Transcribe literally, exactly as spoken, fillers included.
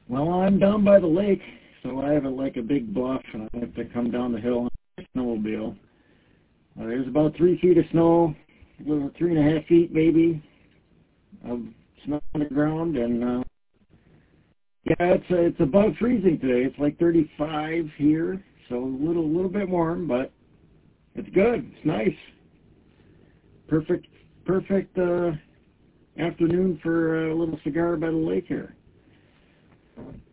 Well, I'm down by the lake, so I have a, like a big bluff, and I have to come down the hill on a snowmobile. Uh, there's about three feet of snow, a little three and a half feet maybe of snow on the ground, and uh, yeah, it's uh, it's above freezing today. It's like thirty-five here, so a little little bit warm, but it's good. It's nice. Perfect, perfect uh, afternoon for a little cigar by the lake here.